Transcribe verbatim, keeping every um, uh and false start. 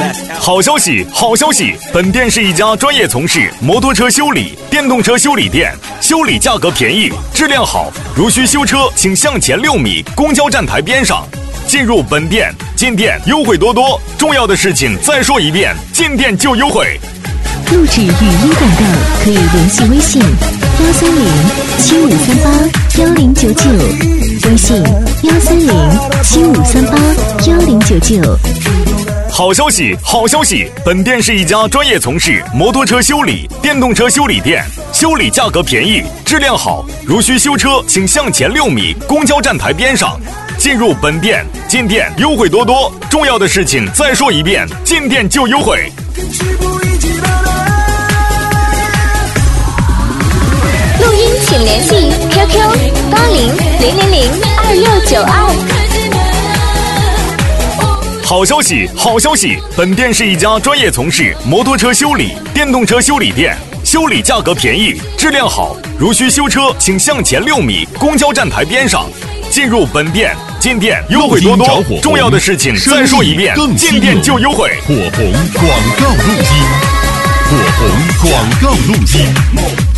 好消息，好消息！本店是一家专业从事摩托车修理、电动车修理店，修理价格便宜，质量好。如需修车，请向前六米，公交站台边上。进入本店，进店优惠多多。重要的事情再说一遍，进店就优惠。 录制语音广告可以联系微信幺三零七五三八幺零九九，微信幺三零七五三八幺零九九。 好消息，好消息！本店是一家专业从事摩托车修理、电动车修理店，修理价格便宜，质量好。如需修车，请向前六米，公交站台边上。进入本店，进店优惠多多。重要的事情再说一遍，进店就优惠。 录音请联系 Q Q 八零零零零二六九二。 好消息，好消息！本店是一家专业从事摩托车修理、电动车修理店，修理价格便宜，质量好。如需修车，请向前六米，公交站台边上。进入本店，进店优惠多多。重要的事情再说一遍，进店就优惠。 火红广告录音，火红广告录音。